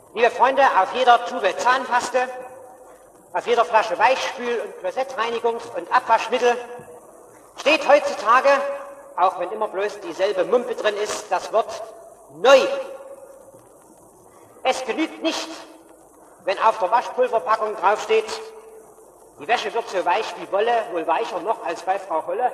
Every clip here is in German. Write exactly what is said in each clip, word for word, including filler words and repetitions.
Liebe Freunde, auf jeder Tube Zahnpaste, auf jeder Flasche Weichspül- und Klosettreinigungs- und Abwaschmittel steht heutzutage, auch wenn immer bloß dieselbe Mumpe drin ist, das Wort neu. Es genügt nicht, wenn auf der Waschpulverpackung draufsteht, die Wäsche wird so weich wie Wolle, wohl weicher noch als bei Frau Holle.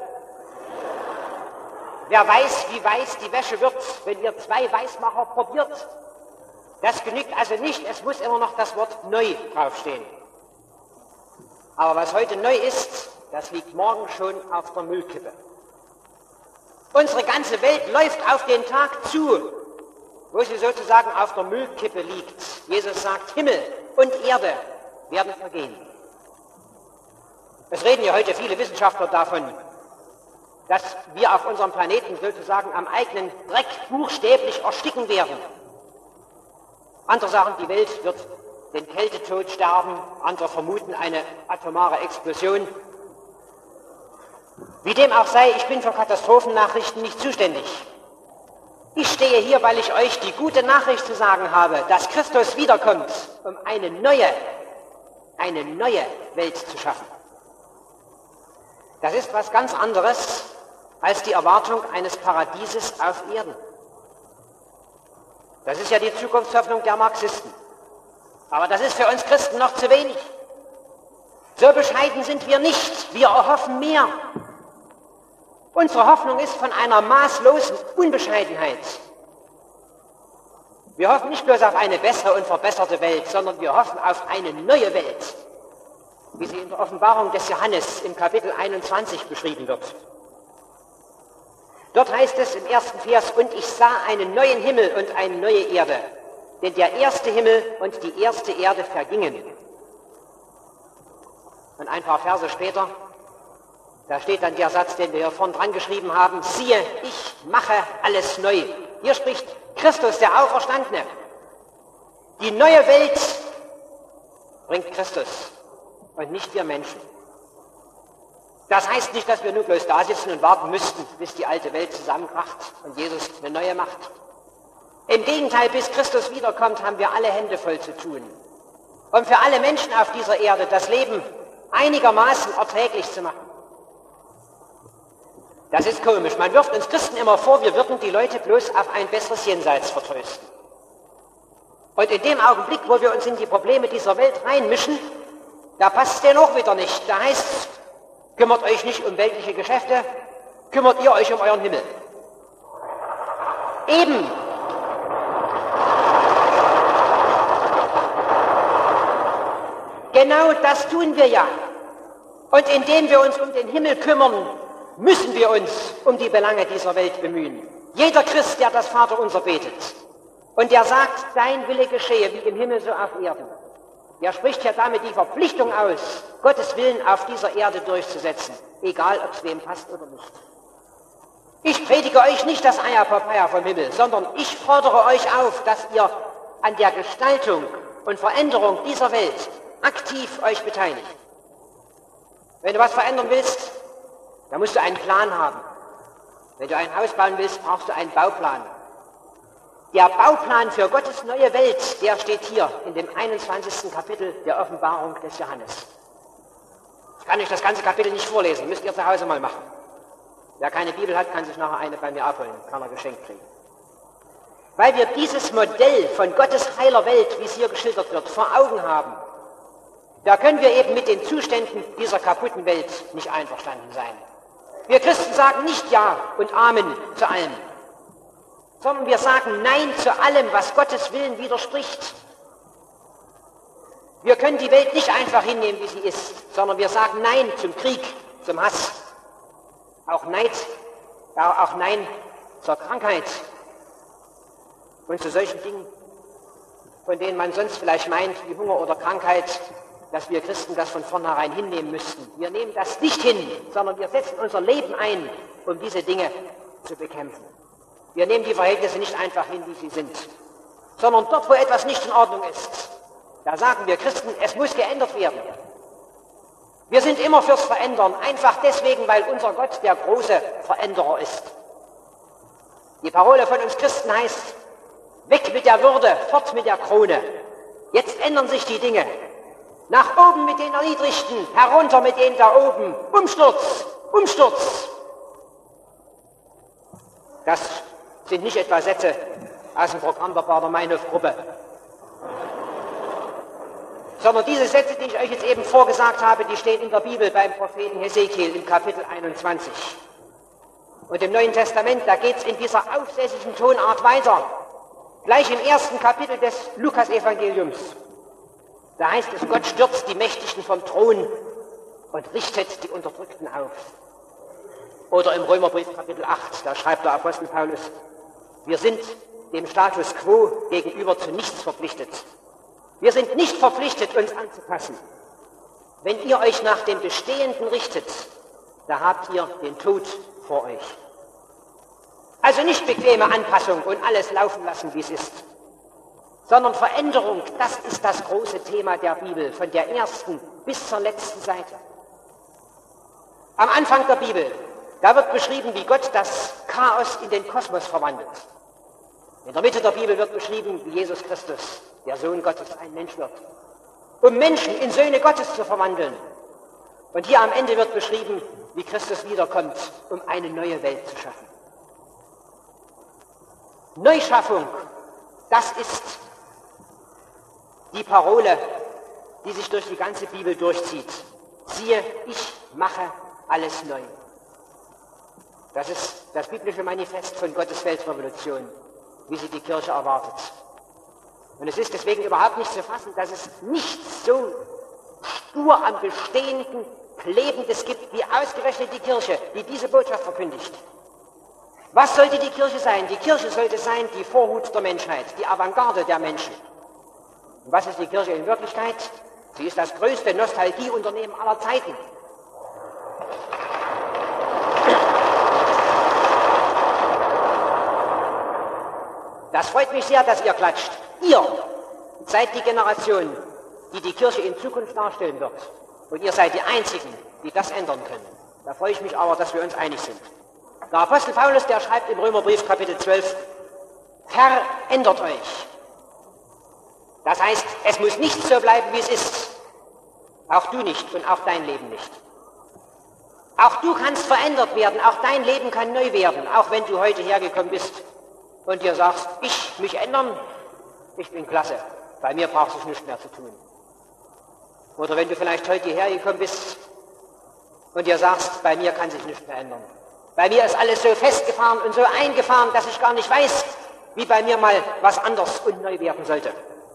Wer weiß, wie weiß die Wäsche wird, wenn ihr zwei Weißmacher probiert. Das genügt also nicht, es muss immer noch das Wort neu draufstehen. Aber was heute neu ist, das liegt morgen schon auf der Müllkippe. Unsere ganze Welt läuft auf den Tag zu, wo sie sozusagen auf der Müllkippe liegt. Jesus sagt, Himmel und Erde werden vergehen. Es reden ja heute viele Wissenschaftler davon, dass wir auf unserem Planeten sozusagen am eigenen Dreck buchstäblich ersticken werden. Andere sagen, die Welt wird den Kältetod sterben, andere vermuten eine atomare Explosion. Wie dem auch sei, ich bin für Katastrophennachrichten nicht zuständig. Ich stehe hier, weil ich euch die gute Nachricht zu sagen habe, dass Christus wiederkommt, um eine neue, eine neue Welt zu schaffen. Das ist was ganz anderes als die Erwartung eines Paradieses auf Erden. Das ist ja die Zukunftshoffnung der Marxisten. Aber das ist für uns Christen noch zu wenig. So bescheiden sind wir nicht. Wir erhoffen mehr. Unsere Hoffnung ist von einer maßlosen Unbescheidenheit. Wir hoffen nicht bloß auf eine bessere und verbesserte Welt, sondern wir hoffen auf eine neue Welt, wie sie in der Offenbarung des Johannes im Kapitel einundzwanzig beschrieben wird. Dort heißt es im ersten Vers, und ich sah einen neuen Himmel und eine neue Erde, denn der erste Himmel und die erste Erde vergingen. Und ein paar Verse später, da steht dann der Satz, den wir hier vorn dran geschrieben haben, siehe, ich mache alles neu. Hier spricht Christus, der Auferstandene. Die neue Welt bringt Christus und nicht wir Menschen. Das heißt nicht, dass wir nur bloß da sitzen und warten müssten, bis die alte Welt zusammenkracht und Jesus eine neue macht. Im Gegenteil, bis Christus wiederkommt, haben wir alle Hände voll zu tun, um für alle Menschen auf dieser Erde das Leben einigermaßen erträglich zu machen. Das ist komisch. Man wirft uns Christen immer vor, wir würden die Leute bloß auf ein besseres Jenseits vertrösten. Und in dem Augenblick, wo wir uns in die Probleme dieser Welt reinmischen, da passt es denen auch wieder nicht. Da heißt es, kümmert euch nicht um weltliche Geschäfte, kümmert ihr euch um euren Himmel. Eben. Genau das tun wir ja. Und indem wir uns um den Himmel kümmern, müssen wir uns um die Belange dieser Welt bemühen. Jeder Christ, der das Vaterunser betet und der sagt, dein Wille geschehe wie im Himmel so auf Erden, der spricht ja damit die Verpflichtung aus, Gottes Willen auf dieser Erde durchzusetzen, egal ob es wem passt oder nicht. Ich predige euch nicht das Eierpapaya vom Himmel, sondern ich fordere euch auf, dass ihr an der Gestaltung und Veränderung dieser Welt aktiv euch beteiligt. Wenn du was verändern willst, dann musst du einen Plan haben. Wenn du ein Haus bauen willst, brauchst du einen Bauplan. Der Bauplan für Gottes neue Welt, der steht hier in dem einundzwanzigsten Kapitel der Offenbarung des Johannes. Ich kann euch das ganze Kapitel nicht vorlesen, müsst ihr zu Hause mal machen. Wer keine Bibel hat, kann sich nachher eine bei mir abholen, kann er geschenkt kriegen. Weil wir dieses Modell von Gottes heiler Welt, wie es hier geschildert wird, vor Augen haben, da können wir eben mit den Zuständen dieser kaputten Welt nicht einverstanden sein. Wir Christen sagen nicht Ja und Amen zu allem, sondern wir sagen Nein zu allem, was Gottes Willen widerspricht. Wir können die Welt nicht einfach hinnehmen, wie sie ist, sondern wir sagen Nein zum Krieg, zum Hass, auch Neid, auch Nein zur Krankheit und zu solchen Dingen, von denen man sonst vielleicht meint, wie Hunger oder Krankheit, dass wir Christen das von vornherein hinnehmen müssten. Wir nehmen das nicht hin, sondern wir setzen unser Leben ein, um diese Dinge zu bekämpfen. Wir nehmen die Verhältnisse nicht einfach hin, wie sie sind, sondern dort, wo etwas nicht in Ordnung ist, da sagen wir Christen, es muss geändert werden. Wir sind immer fürs Verändern, einfach deswegen, weil unser Gott der große Veränderer ist. Die Parole von uns Christen heißt, weg mit der Würde, fort mit der Krone. Jetzt ändern sich die Dinge. Nach oben mit den Erniedrigten, herunter mit denen da oben. Umsturz, Umsturz. Das sind nicht etwa Sätze aus dem Programm der Bader-Meinhof-Gruppe, sondern diese Sätze, die ich euch jetzt eben vorgesagt habe, die stehen in der Bibel beim Propheten Hesekiel im Kapitel einundzwanzig. Und im Neuen Testament, da geht es in dieser aufsässigen Tonart weiter. Gleich im ersten Kapitel des Lukas-Evangeliums. Da heißt es, Gott stürzt die Mächtigen vom Thron und richtet die Unterdrückten auf. Oder im Römerbrief Kapitel acht, da schreibt der Apostel Paulus, wir sind dem Status quo gegenüber zu nichts verpflichtet. Wir sind nicht verpflichtet, uns anzupassen. Wenn ihr euch nach dem Bestehenden richtet, da habt ihr den Tod vor euch. Also nicht bequeme Anpassung und alles laufen lassen, wie es ist, sondern Veränderung, das ist das große Thema der Bibel, von der ersten bis zur letzten Seite. Am Anfang der Bibel, da wird beschrieben, wie Gott das Chaos in den Kosmos verwandelt. In der Mitte der Bibel wird beschrieben, wie Jesus Christus, der Sohn Gottes, ein Mensch wird, um Menschen in Söhne Gottes zu verwandeln. Und hier am Ende wird beschrieben, wie Christus wiederkommt, um eine neue Welt zu schaffen. Neuschaffung, das ist die Parole, die sich durch die ganze Bibel durchzieht. Siehe, ich mache alles neu. Das ist das biblische Manifest von Gottes Weltrevolution, wie sie die Kirche erwartet. Und es ist deswegen überhaupt nicht zu fassen, dass es nichts so stur am Bestehenden, Klebendes gibt, wie ausgerechnet die Kirche, die diese Botschaft verkündigt. Was sollte die Kirche sein? Die Kirche sollte sein die Vorhut der Menschheit, die Avantgarde der Menschen. Und was ist die Kirche in Wirklichkeit? Sie ist das größte Nostalgieunternehmen aller Zeiten. Das freut mich sehr, dass ihr klatscht. Ihr seid die Generation, die die Kirche in Zukunft darstellen wird. Und ihr seid die Einzigen, die das ändern können. Da freue ich mich aber, dass wir uns einig sind. Der Apostel Paulus, der schreibt im Römerbrief Kapitel zwölf, verändert euch. Das heißt, es muss nicht so bleiben, wie es ist. Auch du nicht und auch dein Leben nicht. Auch du kannst verändert werden, auch dein Leben kann neu werden, auch wenn du heute hergekommen bist und dir sagst, ich mich ändern, ich bin klasse, bei mir brauchst du nichts mehr zu tun. Oder wenn du vielleicht heute hierher gekommen bist und dir sagst, bei mir kann sich nichts mehr ändern. Bei mir ist alles so festgefahren und so eingefahren, dass ich gar nicht weiß, wie bei mir mal was anders und neu werden sollte.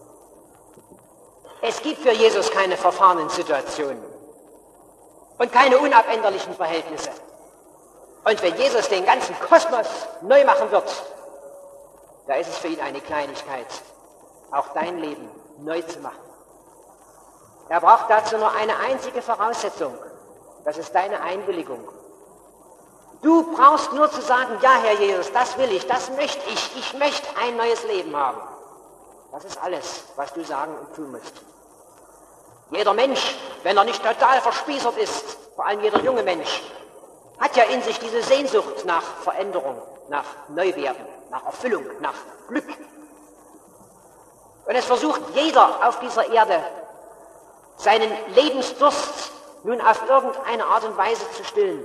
Es gibt für Jesus keine verfahrenen Situationen und keine unabänderlichen Verhältnisse. Und wenn Jesus den ganzen Kosmos neu machen wird, da ist es für ihn eine Kleinigkeit, auch dein Leben neu zu machen. Er braucht dazu nur eine einzige Voraussetzung, das ist deine Einwilligung. Du brauchst nur zu sagen, ja Herr Jesus, das will ich, das möchte ich, ich möchte ein neues Leben haben. Das ist alles, was du sagen und tun musst. Jeder Mensch, wenn er nicht total verspießert ist, vor allem jeder junge Mensch, hat ja in sich diese Sehnsucht nach Veränderung, nach Neuwerden, nach Erfüllung, nach Glück. Und es versucht jeder auf dieser Erde, seinen Lebensdurst nun auf irgendeine Art und Weise zu stillen.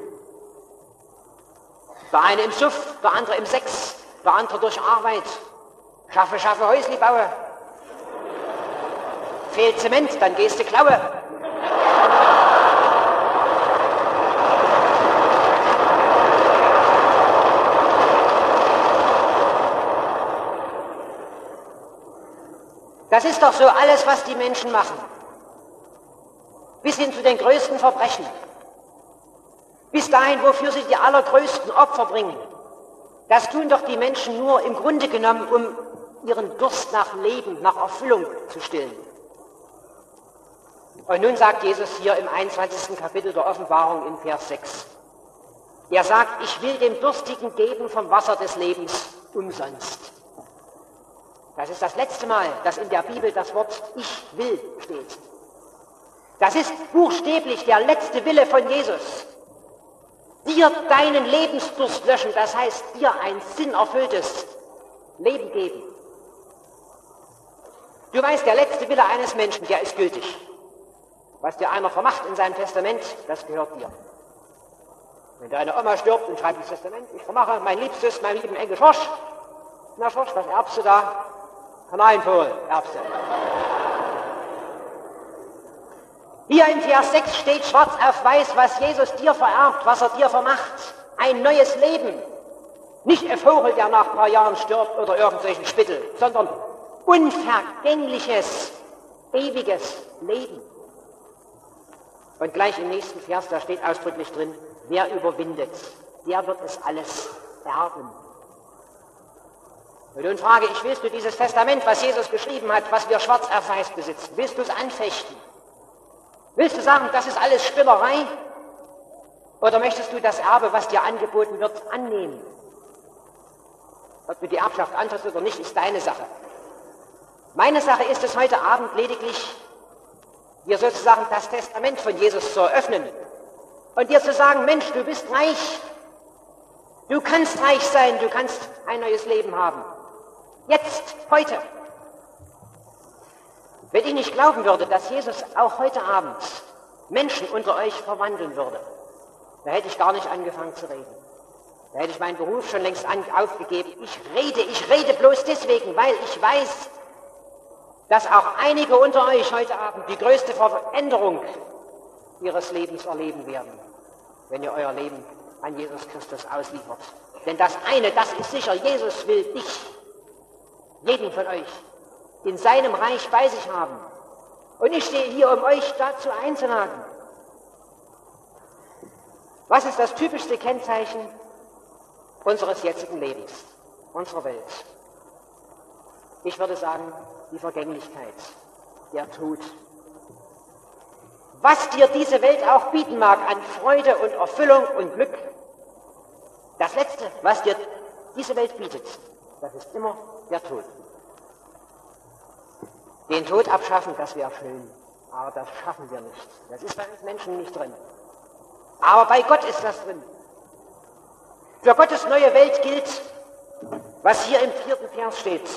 Der eine im Suff, der andere im Sex, der andere durch Arbeit. Schaffe, schaffe, Häusli baue. Fehlt Zement, dann gehst du klaue. Das ist doch so alles, was die Menschen machen. Bis hin zu den größten Verbrechen. Bis dahin, wofür sie die allergrößten Opfer bringen. Das tun doch die Menschen nur im Grunde genommen, um ihren Durst nach Leben, nach Erfüllung zu stillen. Und nun sagt Jesus hier im einundzwanzigsten Kapitel der Offenbarung in Vers sechs. Er sagt, ich will dem Durstigen geben vom Wasser des Lebens umsonst. Das ist das letzte Mal, dass in der Bibel das Wort ich will steht. Das ist buchstäblich der letzte Wille von Jesus. Dir deinen Lebensdurst löschen, das heißt dir ein sinnerfülltes Leben geben. Du weißt, der letzte Wille eines Menschen, der ist gültig. Was dir einer vermacht in seinem Testament, das gehört dir. Wenn deine Oma stirbt und schreibt ins Testament, ich vermache mein Liebstes, meinen lieben Enkel Schorsch. Na Schorsch, was erbst du da? Kanarienvogel, erbst du. Hier in Vers sechs steht schwarz auf weiß, was Jesus dir vererbt, was er dir vermacht. Ein neues Leben. Nicht ein Vogel, der nach ein paar Jahren stirbt oder irgendwelchen Spittel, sondern unvergängliches, ewiges Leben. Und gleich im nächsten Vers, da steht ausdrücklich drin, wer überwindet, der wird es alles erben. Und nun frage ich, willst du dieses Testament, was Jesus geschrieben hat, was wir schwarz auf weiß besitzen, willst du es anfechten? Willst du sagen, das ist alles Spinnerei? Oder möchtest du das Erbe, was dir angeboten wird, annehmen? Ob du die Erbschaft antrittst oder nicht, ist deine Sache. Meine Sache ist es heute Abend lediglich, dir sozusagen das Testament von Jesus zu eröffnen und dir zu sagen, Mensch, du bist reich, du kannst reich sein, du kannst ein neues Leben haben. Jetzt, heute. Wenn ich nicht glauben würde, dass Jesus auch heute Abend Menschen unter euch verwandeln würde, da hätte ich gar nicht angefangen zu reden. Da hätte ich meinen Beruf schon längst aufgegeben. Ich rede, ich rede bloß deswegen, weil ich weiß, dass auch einige unter euch heute Abend die größte Veränderung ihres Lebens erleben werden, wenn ihr euer Leben an Jesus Christus ausliefert. Denn das eine, das ist sicher, Jesus will dich, jeden von euch, in seinem Reich bei sich haben. Und ich stehe hier, um euch dazu einzuladen. Was ist das typischste Kennzeichen unseres jetzigen Lebens, unserer Welt? Ich würde sagen, die Vergänglichkeit, der Tod. Was dir diese Welt auch bieten mag an Freude und Erfüllung und Glück, das Letzte, was dir diese Welt bietet, das ist immer der Tod. Den Tod abschaffen, das wäre schön, aber das schaffen wir nicht. Das ist bei uns Menschen nicht drin. Aber bei Gott ist das drin. Für Gottes neue Welt gilt, was hier im vierten Vers steht.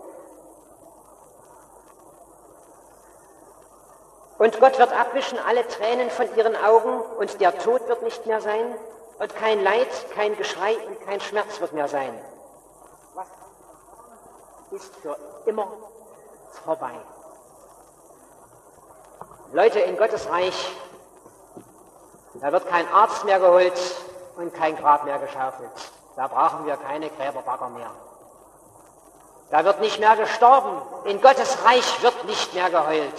Und Gott wird abwischen alle Tränen von ihren Augen und der Tod wird nicht mehr sein und kein Leid, kein Geschrei und kein Schmerz wird mehr sein. Was ist für immer vorbei. Leute, in Gottes Reich, da wird kein Arzt mehr geholt und kein Grab mehr geschaufelt. Da brauchen wir keine Gräberbagger mehr. Da wird nicht mehr gestorben. In Gottes Reich wird nicht mehr geheult.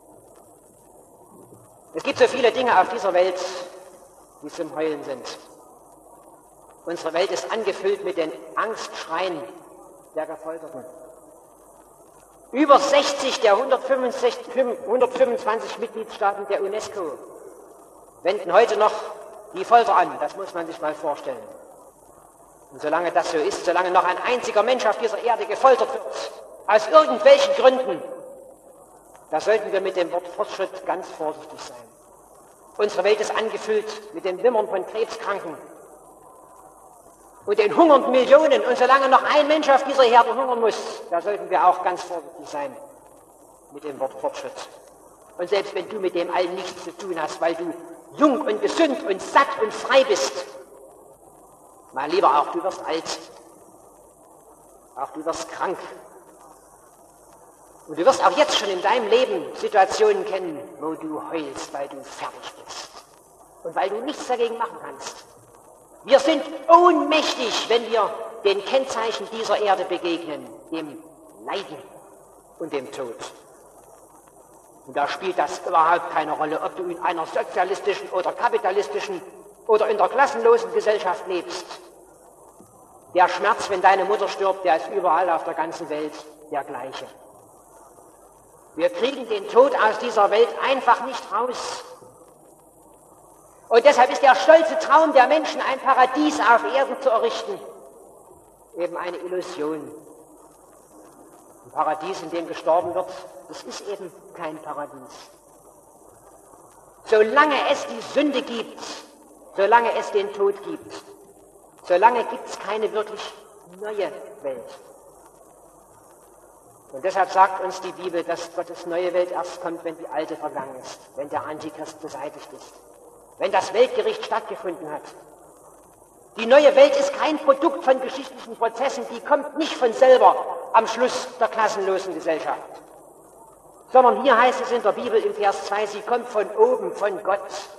Es gibt so viele Dinge auf dieser Welt, die zum Heulen sind. Unsere Welt ist angefüllt mit den Angstschreien der Gefolterten. Über sechzig der hundertfünfundzwanzig Mitgliedstaaten der UNESCO wenden heute noch die Folter an. Das muss man sich mal vorstellen. Und solange das so ist, solange noch ein einziger Mensch auf dieser Erde gefoltert wird, aus irgendwelchen Gründen, da sollten wir mit dem Wort Fortschritt ganz vorsichtig sein. Unsere Welt ist angefüllt mit den Wimmern von Krebskranken und den hungernden Millionen. Und solange noch ein Mensch auf dieser Erde hungern muss, da sollten wir auch ganz vorsichtig sein mit dem Wort Fortschritt. Und selbst wenn du mit dem allen nichts zu tun hast, weil du jung und gesund und satt und frei bist, mein Lieber, auch du wirst alt, auch du wirst krank. Und du wirst auch jetzt schon in deinem Leben Situationen kennen, wo du heulst, weil du fertig bist und weil du nichts dagegen machen kannst. Wir sind ohnmächtig, wenn wir den Kennzeichen dieser Erde begegnen, dem Leiden und dem Tod. Und da spielt das überhaupt keine Rolle, ob du in einer sozialistischen oder kapitalistischen oder in der klassenlosen Gesellschaft lebst. Der Schmerz, wenn deine Mutter stirbt, der ist überall auf der ganzen Welt der gleiche. Wir kriegen den Tod aus dieser Welt einfach nicht raus. Und deshalb ist der stolze Traum der Menschen, ein Paradies auf Erden zu errichten, eben eine Illusion. Ein Paradies, in dem gestorben wird, das ist eben kein Paradies. Solange es die Sünde gibt, solange es den Tod gibt, solange gibt es keine wirklich neue Welt. Und deshalb sagt uns die Bibel, dass Gottes neue Welt erst kommt, wenn die alte vergangen ist, wenn der Antichrist beseitigt ist, wenn das Weltgericht stattgefunden hat. Die neue Welt ist kein Produkt von geschichtlichen Prozessen, die kommt nicht von selber am Schluss der klassenlosen Gesellschaft. Sondern hier heißt es in der Bibel im Vers zwei, sie kommt von oben, von Gott.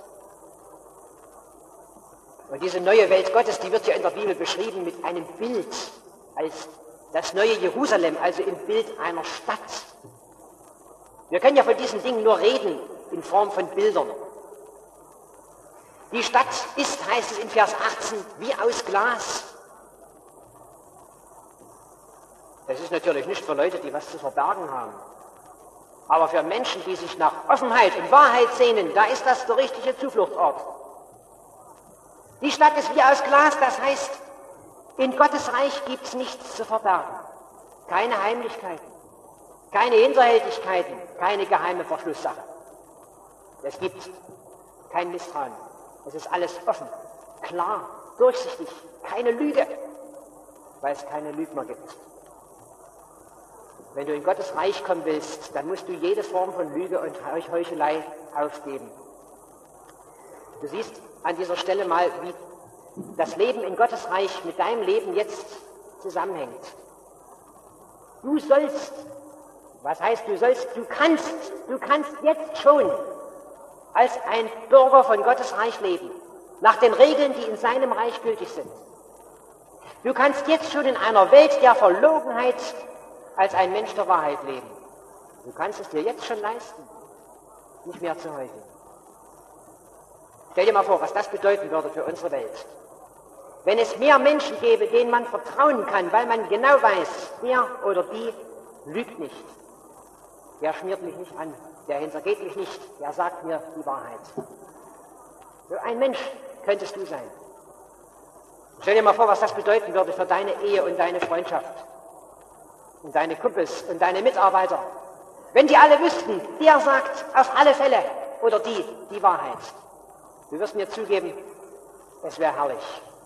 Und diese neue Welt Gottes, die wird ja in der Bibel beschrieben mit einem Bild, als das neue Jerusalem, also im Bild einer Stadt. Wir können ja von diesen Dingen nur reden, in Form von Bildern. Die Stadt ist, heißt es in Vers achtzehn, wie aus Glas. Das ist natürlich nicht für Leute, die was zu verbergen haben. Aber für Menschen, die sich nach Offenheit und Wahrheit sehnen, da ist das der richtige Zufluchtsort. Die Stadt ist wie aus Glas, das heißt, in Gottes Reich gibt es nichts zu verbergen. Keine Heimlichkeiten, keine Hinterhältigkeiten, keine geheime Verschlusssache. Es gibt kein Misstrauen. Es ist alles offen, klar, durchsichtig, keine Lüge, weil es keine Lügner gibt. Wenn du in Gottes Reich kommen willst, dann musst du jede Form von Lüge und Heuchelei aufgeben. Du siehst an dieser Stelle mal, wie das Leben in Gottes Reich mit deinem Leben jetzt zusammenhängt. Du sollst, was heißt du sollst, du kannst, du kannst jetzt schon als ein Bürger von Gottes Reich leben, nach den Regeln, die in seinem Reich gültig sind. Du kannst jetzt schon in einer Welt der Verlogenheit als ein Mensch der Wahrheit leben. Du kannst es dir jetzt schon leisten, nicht mehr zu heucheln. Stell dir mal vor, was das bedeuten würde für unsere Welt. Wenn es mehr Menschen gäbe, denen man vertrauen kann, weil man genau weiß, der oder die lügt nicht, der schmiert mich nicht an, der hintergeht mich nicht, der sagt mir die Wahrheit. So ein Mensch könntest du sein. Stell dir mal vor, was das bedeuten würde für deine Ehe und deine Freundschaft und deine Kumpels und deine Mitarbeiter. Wenn die alle wüssten, der sagt auf alle Fälle oder die die Wahrheit. Du wirst mir zugeben, es wäre herrlich.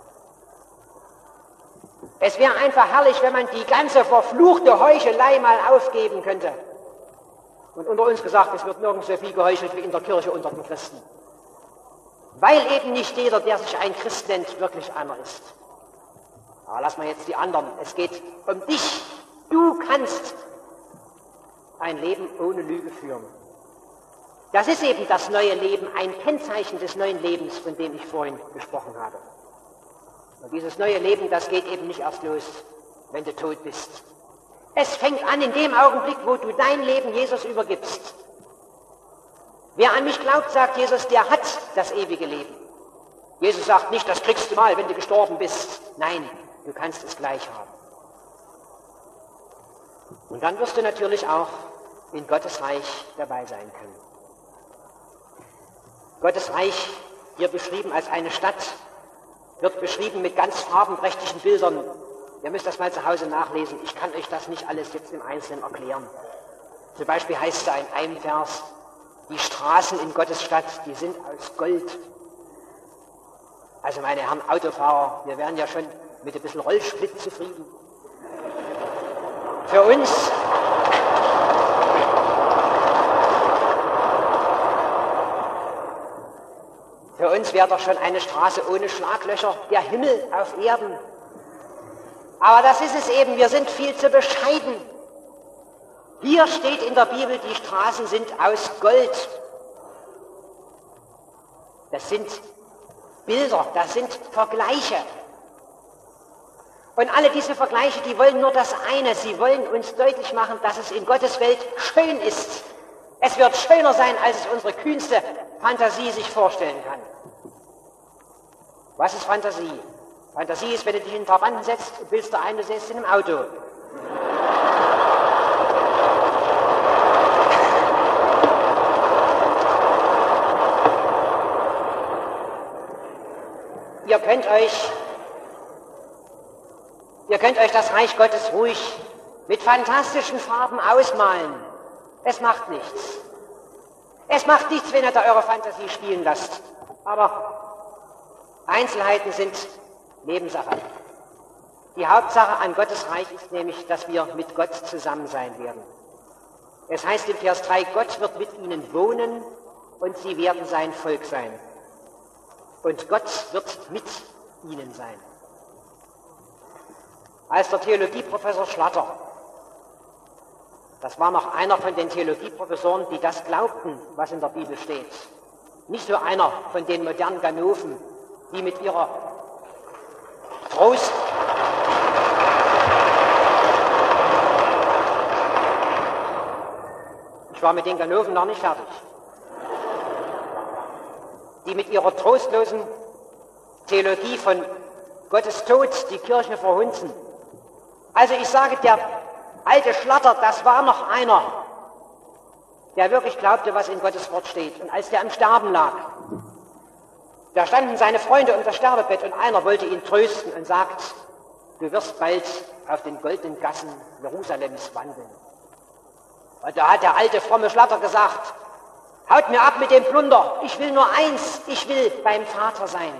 Es wäre einfach herrlich, wenn man die ganze verfluchte Heuchelei mal aufgeben könnte. Und unter uns gesagt, es wird nirgends so viel geheuchelt wie in der Kirche unter den Christen. Weil eben nicht jeder, der sich ein Christ nennt, wirklich einer ist. Aber lass mal jetzt die anderen. Es geht um dich. Du kannst ein Leben ohne Lüge führen. Das ist eben das neue Leben, ein Kennzeichen des neuen Lebens, von dem ich vorhin gesprochen habe. Und dieses neue Leben, das geht eben nicht erst los, wenn du tot bist. Es fängt an in dem Augenblick, wo du dein Leben Jesus übergibst. Wer an mich glaubt, sagt Jesus, der hat das ewige Leben. Jesus sagt nicht, das kriegst du mal, wenn du gestorben bist. Nein, du kannst es gleich haben. Und dann wirst du natürlich auch in Gottes Reich dabei sein können. Gottes Reich, hier beschrieben als eine Stadt, wird beschrieben mit ganz farbenprächtigen Bildern. Ihr müsst das mal zu Hause nachlesen. Ich kann euch das nicht alles jetzt im Einzelnen erklären. Zum Beispiel heißt es da in einem Vers, die Straßen in Gottes Stadt, die sind aus Gold. Also meine Herren Autofahrer, wir wären ja schon mit ein bisschen Rollsplit zufrieden. Für uns, für uns wäre doch schon eine Straße ohne Schlaglöcher der Himmel auf Erden. Aber das ist es eben, wir sind viel zu bescheiden. Hier steht in der Bibel, die Straßen sind aus Gold. Das sind Bilder, das sind Vergleiche. Und alle diese Vergleiche, die wollen nur das eine, sie wollen uns deutlich machen, dass es in Gottes Welt schön ist. Es wird schöner sein, als es unsere kühnste Fantasie sich vorstellen kann. Was ist Fantasie? Fantasie ist, wenn du dich in den Trabanten setzt und bildest dir ein, du säßt in einem Auto. Ihr könnt euch, ihr könnt euch das Reich Gottes ruhig mit fantastischen Farben ausmalen. Es macht nichts. Es macht nichts, wenn ihr da eure Fantasie spielen lasst. Aber Einzelheiten sind Nebensache. Die Hauptsache an Gottes Reich ist nämlich, dass wir mit Gott zusammen sein werden. Es heißt in Vers drei, Gott wird mit ihnen wohnen und sie werden sein Volk sein. Und Gott wird mit ihnen sein. Als der Theologieprofessor Schlatter, das war noch einer von den Theologieprofessoren, die das glaubten, was in der Bibel steht. Nicht so einer von den modernen Ganoven, die mit ihrer Trost... Ich war mit den Ganoven noch nicht fertig. Die mit ihrer trostlosen Theologie von Gottes Tod die Kirche verhunzen. Also ich sage, der alte Schlatter, das war noch einer, der wirklich glaubte, was in Gottes Wort steht. Und als der im Sterben lag, da standen seine Freunde um das Sterbebett und einer wollte ihn trösten und sagt, du wirst bald auf den goldenen Gassen Jerusalems wandeln. Und da hat der alte fromme Schlatter gesagt, haut mir ab mit dem Plunder, ich will nur eins, ich will beim Vater sein.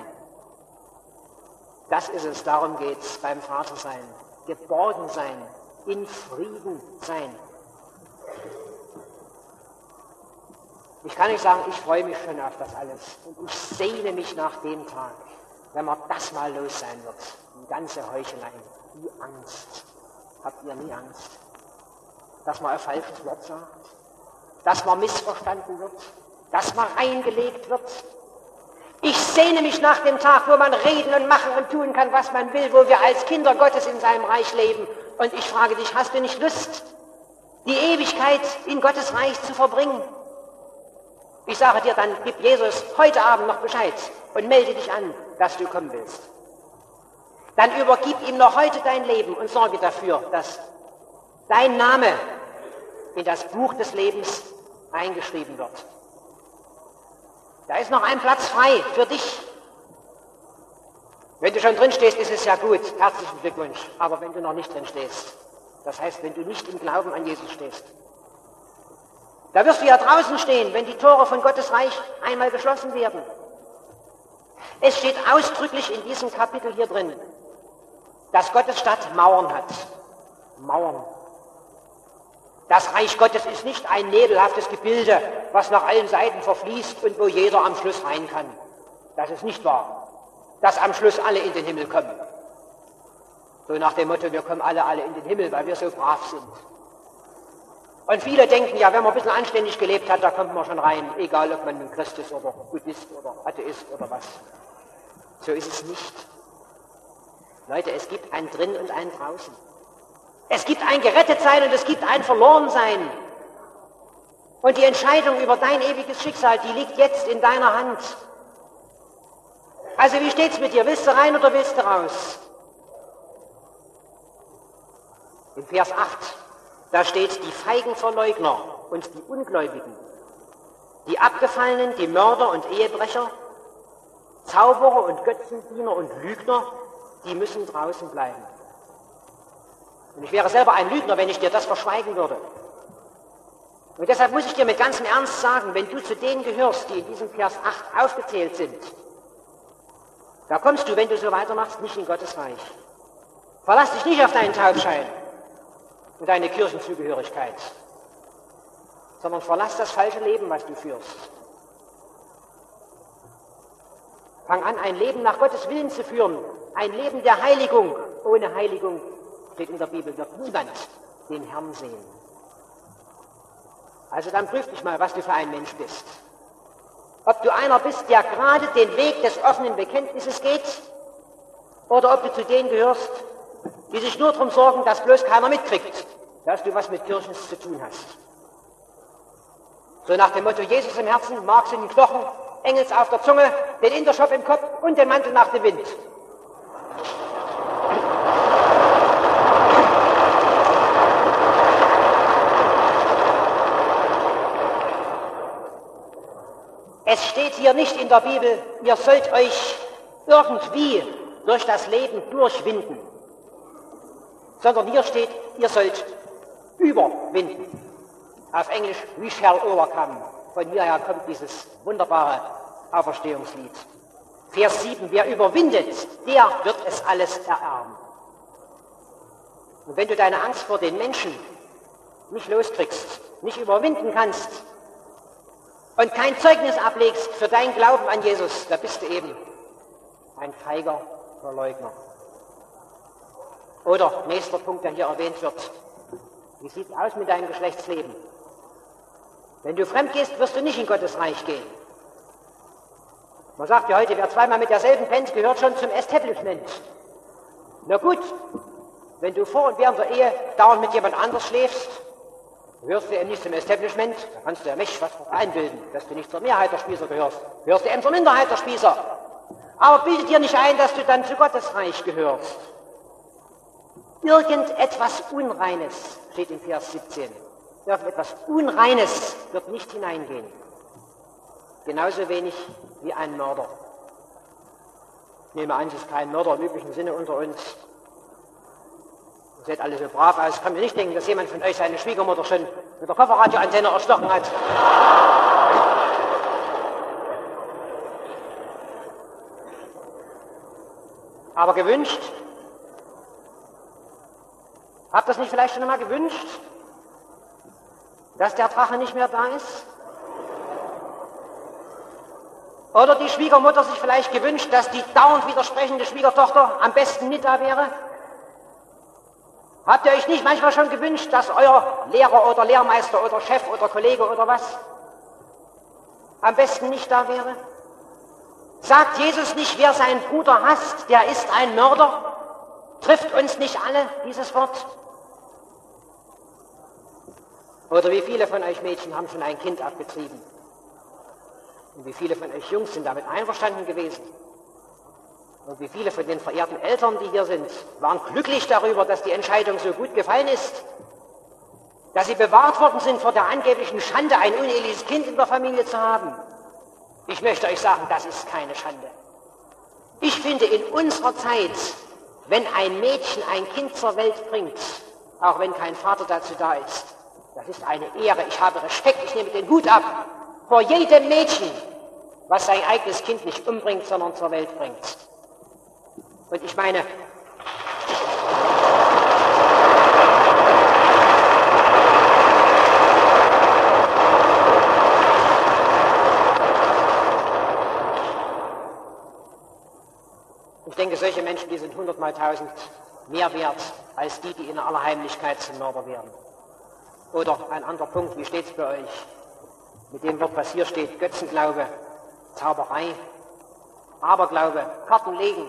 Das ist es, darum geht's, beim Vater sein, geborgen sein, in Frieden sein. Ich kann nicht sagen, ich freue mich schon auf das alles und ich sehne mich nach dem Tag, wenn man das mal los sein wird, die ganze Heuchelei, die Angst. Habt ihr nie Angst? Dass man ein falsches Wort sagt, dass man missverstanden wird, dass man reingelegt wird. Ich sehne mich nach dem Tag, wo man reden und machen und tun kann, was man will, wo wir als Kinder Gottes in seinem Reich leben. Und ich frage dich, hast du nicht Lust, die Ewigkeit in Gottes Reich zu verbringen? Ich sage dir, dann gib Jesus heute Abend noch Bescheid und melde dich an, dass du kommen willst. Dann übergib ihm noch heute dein Leben und sorge dafür, dass dein Name in das Buch des Lebens eingeschrieben wird. Da ist noch ein Platz frei für dich. Wenn du schon drin stehst, ist es ja gut. Herzlichen Glückwunsch. Aber wenn du noch nicht drin stehst, das heißt, wenn du nicht im Glauben an Jesus stehst, da wirst du ja draußen stehen, wenn die Tore von Gottes Reich einmal geschlossen werden. Es steht ausdrücklich in diesem Kapitel hier drin, dass Gottes Stadt Mauern hat. Mauern. Das Reich Gottes ist nicht ein nebelhaftes Gebilde, was nach allen Seiten verfließt und wo jeder am Schluss rein kann. Das ist nicht wahr, dass am Schluss alle in den Himmel kommen. So nach dem Motto, wir kommen alle, alle in den Himmel, weil wir so brav sind. Und viele denken, ja, wenn man ein bisschen anständig gelebt hat, da kommt man schon rein, egal ob man nun Christ ist oder Buddhist oder Atheist oder was. So ist es nicht. Leute, es gibt ein Drin und ein Draußen. Es gibt ein Gerettetsein und es gibt ein Verlorensein. Und die Entscheidung über dein ewiges Schicksal, die liegt jetzt in deiner Hand. Also wie steht's mit dir? Willst du rein oder willst du raus? In Vers acht, da steht, die feigen Verleugner und die Ungläubigen, die Abgefallenen, die Mörder und Ehebrecher, Zauberer und Götzendiener und Lügner, die müssen draußen bleiben. Und ich wäre selber ein Lügner, wenn ich dir das verschweigen würde. Und deshalb muss ich dir mit ganzem Ernst sagen, wenn du zu denen gehörst, die in diesem Vers acht aufgezählt sind, da kommst du, wenn du so weitermachst, nicht in Gottes Reich. Verlass dich nicht auf deinen Taufschein und deine Kirchenzugehörigkeit, sondern verlass das falsche Leben, was du führst. Fang an, ein Leben nach Gottes Willen zu führen, ein Leben der Heiligung. Ohne Heiligung, steht in der Bibel, wird niemand den Herrn sehen. Also dann prüf dich mal, was du für ein Mensch bist. Ob du einer bist, der gerade den Weg des offenen Bekenntnisses geht, oder ob du zu denen gehörst, die sich nur darum sorgen, dass bloß keiner mitkriegt, dass du was mit Kirchens zu tun hast. So nach dem Motto, Jesus im Herzen, Marx in den Knochen, Engels auf der Zunge, den Intershop im Kopf und den Mantel nach dem Wind. Es steht hier nicht in der Bibel, ihr sollt euch irgendwie durch das Leben durchwinden, sondern hier steht, ihr sollt überwinden. Auf Englisch, we shall overcome. Von hierher kommt dieses wunderbare Auferstehungslied. Vers sieben, wer überwindet, der wird es alles ererben. Und wenn du deine Angst vor den Menschen nicht loskriegst, nicht überwinden kannst und kein Zeugnis ablegst für deinen Glauben an Jesus, da bist du eben ein feiger Verleugner. Oder, nächster Punkt, der hier erwähnt wird, wie sieht es aus mit deinem Geschlechtsleben? Wenn du fremd gehst, wirst du nicht in Gottes Reich gehen. Man sagt ja heute, wer zweimal mit derselben pennt, gehört schon zum Establishment. Na gut, wenn du vor und während der Ehe dauernd mit jemand anders schläfst, gehörst du eben nicht zum Establishment, da kannst du ja mächtig was einbilden, dass du nicht zur Mehrheit der Spießer gehörst. Gehörst du eben zur Minderheit der Spießer. Aber bilde dir nicht ein, dass du dann zu Gottes Reich gehörst. Irgendetwas Unreines, steht in Vers siebzehn. Irgendetwas Unreines wird nicht hineingehen. Genauso wenig wie ein Mörder. Ich nehme an, es ist kein Mörder im üblichen Sinne unter uns. Ihr seht alle so brav aus. Ich kann mir nicht denken, dass jemand von euch seine Schwiegermutter schon mit der Kofferradioantenne erstochen hat. Aber gewünscht? Habt ihr das nicht vielleicht schon einmal gewünscht? Dass der Drache nicht mehr da ist? Oder die Schwiegermutter sich vielleicht gewünscht, dass die dauernd widersprechende Schwiegertochter am besten nicht da wäre? Habt ihr euch nicht manchmal schon gewünscht, dass euer Lehrer oder Lehrmeister oder Chef oder Kollege oder was am besten nicht da wäre? Sagt Jesus nicht, wer seinen Bruder hasst, der ist ein Mörder? Trifft uns nicht alle dieses Wort? Oder wie viele von euch Mädchen haben schon ein Kind abgetrieben? Und wie viele von euch Jungs sind damit einverstanden gewesen? Und wie viele von den verehrten Eltern, die hier sind, waren glücklich darüber, dass die Entscheidung so gut gefallen ist? Dass sie bewahrt worden sind vor der angeblichen Schande, ein uneheliches Kind in der Familie zu haben? Ich möchte euch sagen, das ist keine Schande. Ich finde, in unserer Zeit, wenn ein Mädchen ein Kind zur Welt bringt, auch wenn kein Vater dazu da ist, das ist eine Ehre. Ich habe Respekt, ich nehme den Hut ab vor jedem Mädchen, was sein eigenes Kind nicht umbringt, sondern zur Welt bringt. Und ich meine, ich denke, solche Menschen, die sind hundertmal tausend mehr wert als die, die in aller Heimlichkeit zum Mörder werden. Oder ein anderer Punkt, wie steht es bei euch? Mit dem Wort, was hier steht, Götzenglaube, Zauberei, Aberglaube, Karten legen.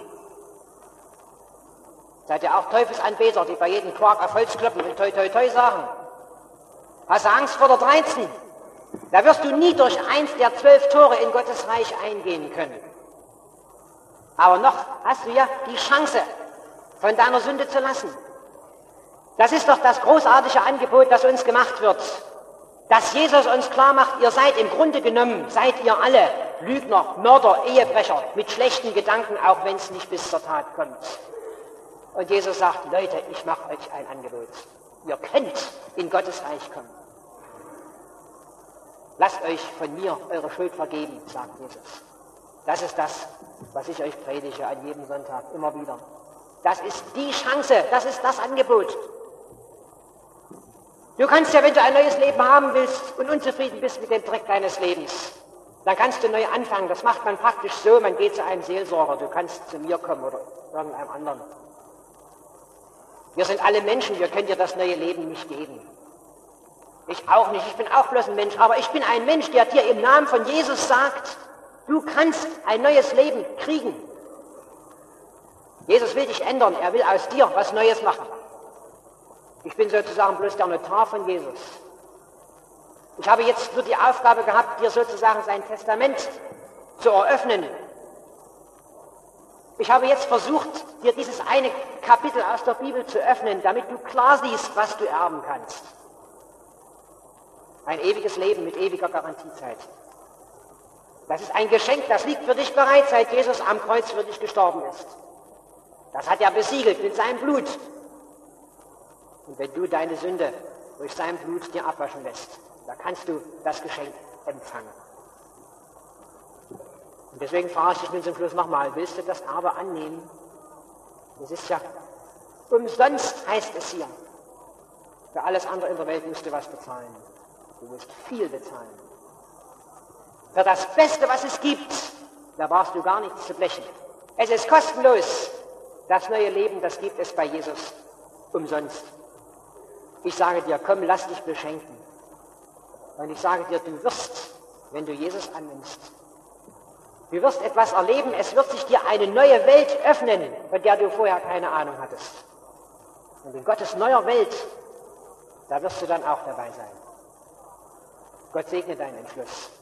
Seid ihr auch Teufelsanbeter, die bei jedem Quark auf Holz kloppen und toi toi toi sagen? Hast du Angst vor der dreizehn? Da wirst du nie durch eins der zwölf Tore in Gottes Reich eingehen können. Aber noch hast du ja die Chance, von deiner Sünde zu lassen. Das ist doch das großartige Angebot, das uns gemacht wird. Dass Jesus uns klar macht, ihr seid im Grunde genommen, seid ihr alle Lügner, Mörder, Ehebrecher, mit schlechten Gedanken, auch wenn es nicht bis zur Tat kommt. Und Jesus sagt, Leute, ich mache euch ein Angebot. Ihr könnt in Gottes Reich kommen. Lasst euch von mir eure Schuld vergeben, sagt Jesus. Das ist das, was ich euch predige an jedem Sonntag, immer wieder. Das ist die Chance, das ist das Angebot. Du kannst ja, wenn du ein neues Leben haben willst und unzufrieden bist mit dem Dreck deines Lebens, dann kannst du neu anfangen. Das macht man praktisch so, man geht zu einem Seelsorger. Du kannst zu mir kommen oder irgendeinem anderen. Wir sind alle Menschen, wir können dir das neue Leben nicht geben. Ich auch nicht, ich bin auch bloß ein Mensch, aber ich bin ein Mensch, der dir im Namen von Jesus sagt, du kannst ein neues Leben kriegen. Jesus will dich ändern, er will aus dir was Neues machen. Ich bin sozusagen bloß der Notar von Jesus. Ich habe jetzt nur die Aufgabe gehabt, dir sozusagen sein Testament zu eröffnen. Ich habe jetzt versucht, dir dieses eine Kapitel aus der Bibel zu öffnen, damit du klar siehst, was du erben kannst. Ein ewiges Leben mit ewiger Garantiezeit. Das ist ein Geschenk, das liegt für dich bereit, seit Jesus am Kreuz für dich gestorben ist. Das hat er besiegelt mit seinem Blut. Und wenn du deine Sünde durch sein Blut dir abwaschen lässt, da kannst du das Geschenk empfangen. Und deswegen frage ich dich nun zum Schluss nochmal, willst du das Erbe annehmen? Das ist ja Umsonst heißt es hier. Für alles andere in der Welt musst du was bezahlen. Du musst viel bezahlen. Für das Beste, was es gibt, da brauchst du gar nichts zu blechen. Es ist kostenlos. Das neue Leben, das gibt es bei Jesus umsonst. Ich sage dir, komm, lass dich beschenken. Und ich sage dir, du wirst, wenn du Jesus annimmst, du wirst etwas erleben, es wird sich dir eine neue Welt öffnen, von der du vorher keine Ahnung hattest. Und in Gottes neuer Welt, da wirst du dann auch dabei sein. Gott segne deinen Entschluss.